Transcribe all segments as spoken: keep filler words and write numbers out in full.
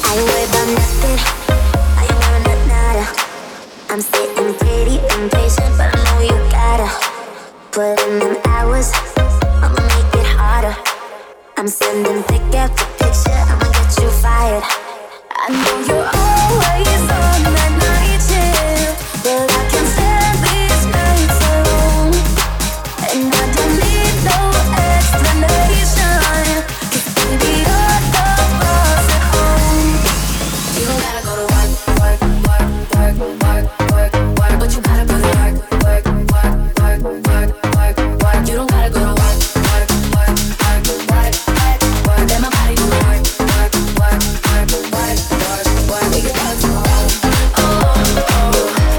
ain't worried about nothing. I ain't worried about nada. I'm sitting pretty impatient, but I know you gotta put in them hours. I'ma make it harder. I'm sending pick after picture. I'ma get you fired. I know you're always on that night shift, but I can't stand these nights alone. And I don't need no explanation, 'cause baby you're the boss at home. You don't gotta go to work, work, work, work, work, work, work, but you gotta put in work, work, work, work, work, work, work. You don't gotta go to work, work, work, work, work, work, work. Let my body do the work, work, work, work, work, work, work. We can work from home, oh, oh.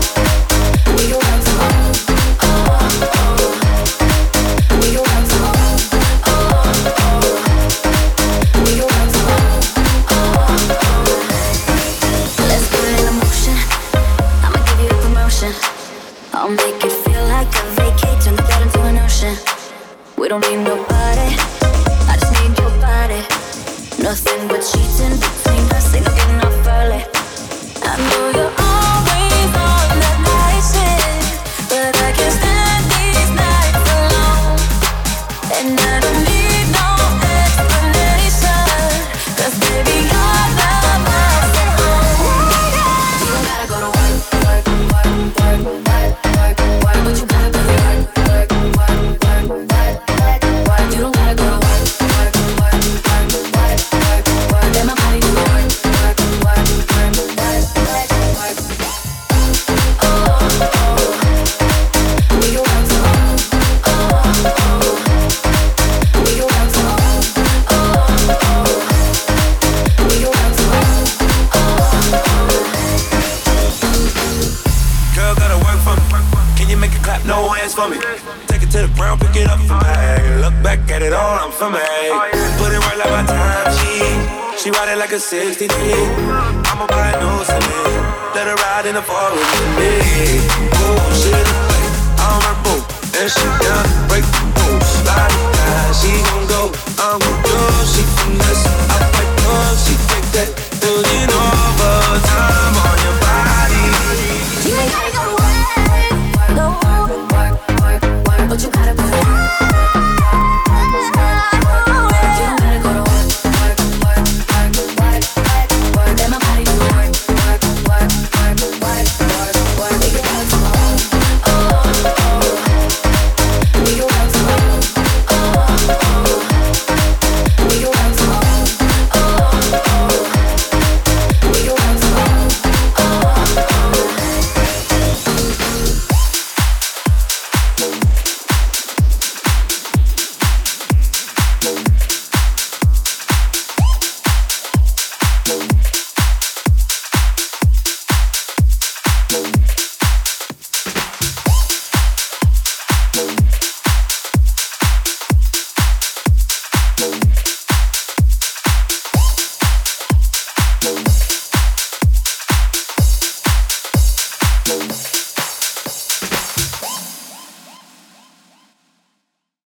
We can work from home, oh, oh. We can work from home, oh, oh. We can work from home, oh, oh. Let's put it in motion. I'ma give you a promotion. I'll make it feel like a vacate, turn the bed into an ocean. We don't need nobody, I just need your body. Nothing but cheating between us, ain't no getting off early. I know you're always on that night shift, but I can't stand these nights alone. And I don't need no explanation, 'cause baby you're the boss at home. You don't gotta go to work, work, work, work, work, work, work, but you gotta go to work, work, work, work, work, work, work. You don't gotta go to work, work, work, work, work, work, work. Let my body do the work, work, work, work, work, work, work. Oh, oh. We can work from home, oh, oh. We can work from home, oh, oh. We can work from home, oh, oh. Girl, gotta work for me. Can you make it clap? No hands for me. Take it to the ground, pick it up for me. Look back at it all, I'm for me. Put it right like my time, she She ride it like a sixty-three. I'ma buy a new Celine. Let her ride in the forest with me. Oh, shit, I'm her boo. And she down, break the rules. Slide it down, she gon' go. I'm gon' do, she finesse. I fight up, she take that. Building overtime on your body. You ain't gotta go to work, no work, work, work, work, but you gotta put it in. You don't gotta go to work, work, work, work, work, work, work. Let my body do the work, work, work, work, work, work, work. We can work from home, oh, oh. We can work from home, oh, oh. We can work from home, oh, oh. We can work from home, oh, oh. We'll be right back.